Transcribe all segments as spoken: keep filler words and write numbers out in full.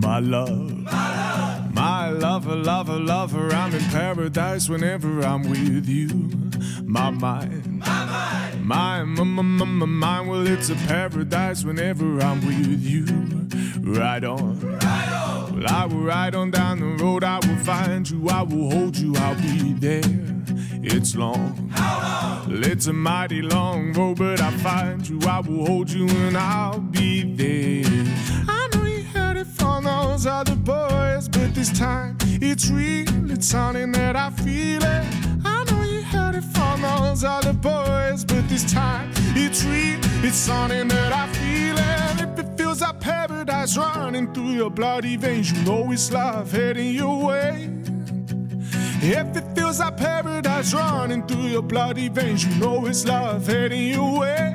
my love, my lover, lover, lover. I'm in paradise whenever I'm with you. My mind, my mind, my, my, my, my mind. Well, it's a paradise whenever I'm with you. Ride on, ride on. Well, I will ride on down the road. I will find you, I will hold you, I'll be there. It's long, how long? Well, it's a mighty long road, but I find you, I will hold you, and I'll be there. I know you heard it from those other boys, but this time it's real. It's something that I feel it. I know you heard it from those other boys, but this time it's real. It's something that I feel it. If it feels like paradise running through your bloody veins, you know it's love heading your way. If it feels like paradise running through your bloody veins, you know it's love heading your way.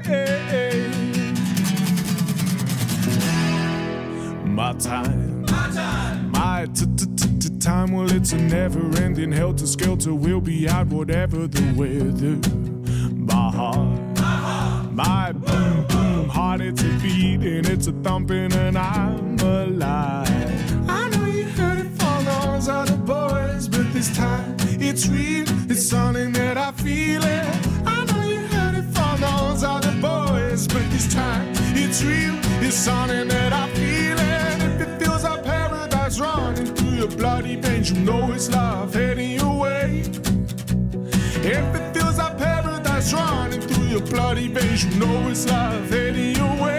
My time, my time, my time. Well, it's a never-ending helter-skelter. We'll be out whatever the weather. My heart, my heart, my boom boom heart. It's a beating, it's a thumping, and I'm alive. I know you heard it from those other boys, but this time it's real. It's something that I feel it. I know you heard it from those other boys, but this time it's real. It's something that I feel it. If it feels like paradise running through your bloody veins, you know it's love heading your way. If it feels like paradise running through your bloody veins, you know it's love heading your way.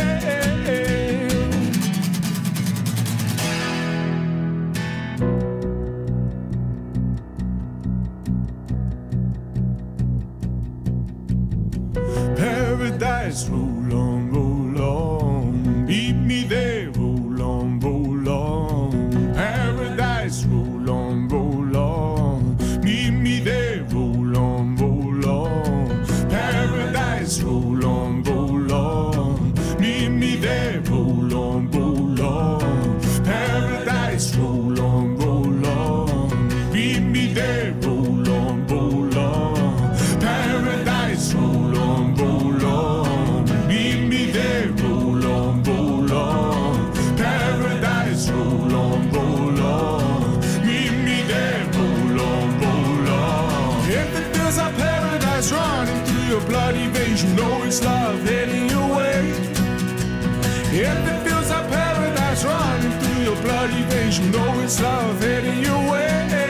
Paradise, roll on, roll on, meet me there, roll on, roll on. Paradise, roll on, roll on, meet me there, roll on, roll on. Paradise, roll on, roll on, meet me there, roll on, roll on. Paradise, roll on, roll on, meet me there, roll on, roll on. Paradise, roll on, roll on, meet me there, roll on, roll on. Paradise, roll on, roll on, meet me there, roll on, roll on. If it feels like paradise running through your bloody veins, you know it's love heading your way. If it feels like paradise running through your bloody veins, you know it's love heading your way.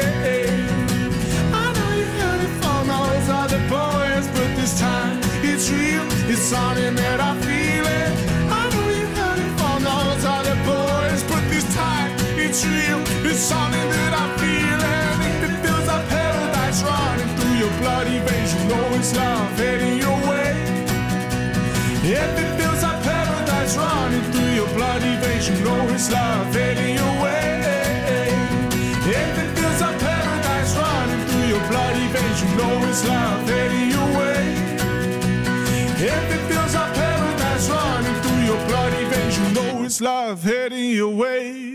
I know you heard it from those other boys, but this time it's real. It's something that I feel it. I know you heard it from those other boys, but this time it's real. It's something that I feel it. If it feels like paradise running through your bloody veins, you know it's love heading your way. If it feels like paradise running through your bloody veins, you know it's love heading your way. If it feels like paradise running through your bloody veins, you know it's love heading your way. If it feels like paradise running through your bloody veins, you know it's love heading your way.